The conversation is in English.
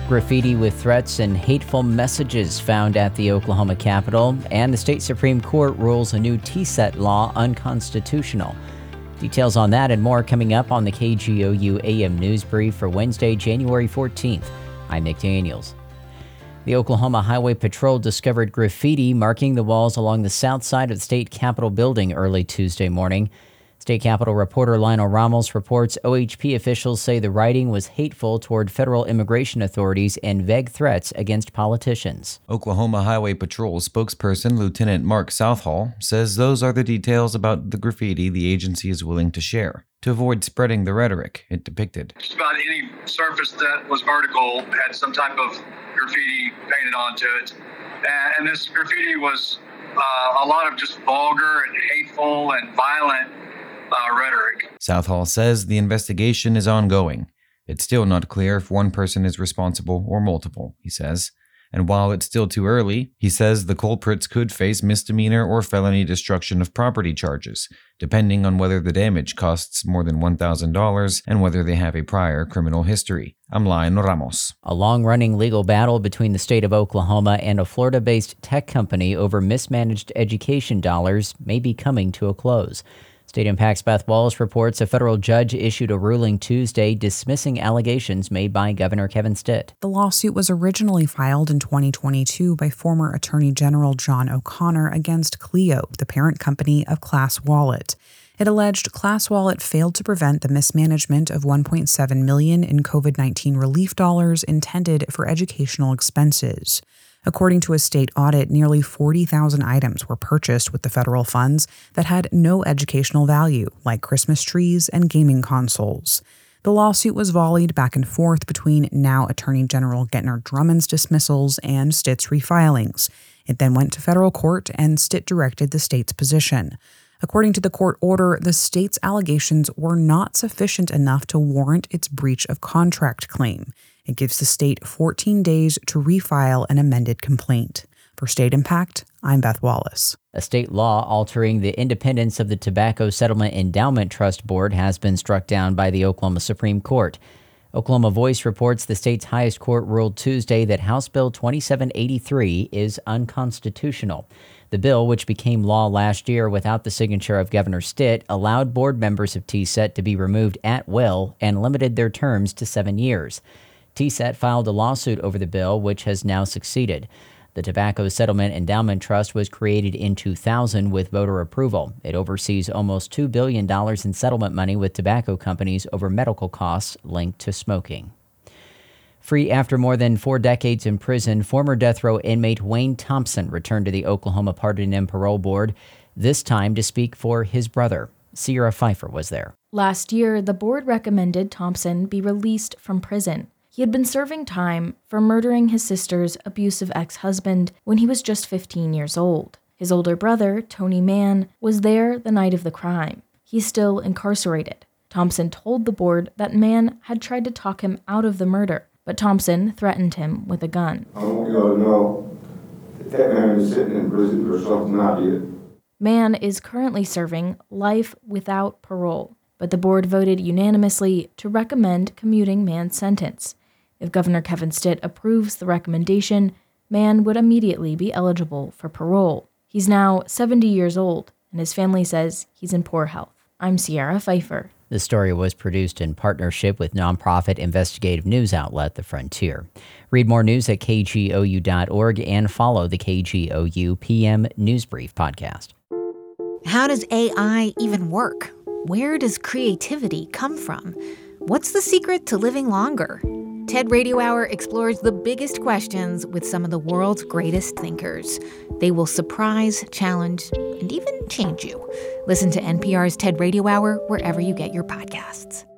Graffiti with threats and hateful messages found at the Oklahoma Capitol, and the state Supreme Court rules a new TSET law unconstitutional. Details on that and more coming up on the KGOU AM News Brief for Wednesday, January 14th. I'm Nick Daniels. The Oklahoma Highway Patrol discovered graffiti marking the walls along the south side of the state Capitol building early Tuesday morning. State Capitol reporter Lionel Ramos reports OHP officials say the writing was hateful toward federal immigration authorities and vague threats against politicians. Oklahoma Highway Patrol spokesperson Lieutenant Mark Southall says those are the details about the graffiti the agency is willing to share to avoid spreading the rhetoric it depicted. Just about any surface that was vertical had some type of graffiti painted onto it. And this graffiti was a lot of just vulgar and hateful and violent rhetoric. Southall says the investigation is ongoing. It's still not clear if one person is responsible or multiple, he says. And while it's still too early, he says the culprits could face misdemeanor or felony destruction of property charges, depending on whether the damage costs more than $1,000 and whether they have a prior criminal history. I'm Lionel Ramos. A long-running legal battle between the state of Oklahoma and a Florida-based tech company over mismanaged education dollars may be coming to a close. State Impact's Beth Wallace reports a federal judge issued a ruling Tuesday dismissing allegations made by Governor Kevin Stitt. The lawsuit was originally filed in 2022 by former Attorney General John O'Connor against Clio, the parent company of ClassWallet. It alleged ClassWallet failed to prevent the mismanagement of $1.7 million in COVID-19 relief dollars intended for educational expenses. According to a state audit, nearly 40,000 items were purchased with the federal funds that had no educational value, like Christmas trees and gaming consoles. The lawsuit was volleyed back and forth between now Attorney General Gentner Drummond's dismissals and Stitt's refilings. It then went to federal court, and Stitt directed the state's position. According to the court order, the state's allegations were not sufficient enough to warrant its breach of contract claim. It gives the state 14 days to refile an amended complaint. For State Impact, I'm Beth Wallace. A state law altering the independence of the Tobacco Settlement Endowment Trust Board has been struck down by the Oklahoma Supreme Court. Oklahoma Voice reports the state's highest court ruled Tuesday that House Bill 2783 is unconstitutional. The bill, which became law last year without the signature of Governor Stitt, allowed board members of TSET to be removed at will and limited their terms to 7 years. TSET filed a lawsuit over the bill, which has now succeeded. The Tobacco Settlement Endowment Trust was created in 2000 with voter approval. It oversees almost $2 billion in settlement money with tobacco companies over medical costs linked to smoking. Free after more than 4 decades in prison, former death row inmate Wayne Thompson returned to the Oklahoma Pardon and Parole Board, this time to speak for his brother. Sierra Pfeiffer was there. Last year, the board recommended Thompson be released from prison. He had been serving time for murdering his sister's abusive ex-husband when he was just 15 years old. His older brother, Tony Mann, was there the night of the crime. He's still incarcerated. Thompson told the board that Mann had tried to talk him out of the murder, but Thompson threatened him with a gun. I want y'all to know that man is sitting in prison for something I did. Mann is currently serving life without parole, but the board voted unanimously to recommend commuting Mann's sentence. If Governor Kevin Stitt approves the recommendation, Mann would immediately be eligible for parole. He's now 70 years old, and his family says he's in poor health. I'm Sierra Pfeiffer. The story was produced in partnership with nonprofit investigative news outlet The Frontier. Read more news at kgou.org and follow the KGOU PM News Brief podcast. How does AI even work? Where does creativity come from? What's the secret to living longer? TED Radio Hour explores the biggest questions with some of the world's greatest thinkers. They will surprise, challenge, and even change you. Listen to NPR's TED Radio Hour wherever you get your podcasts.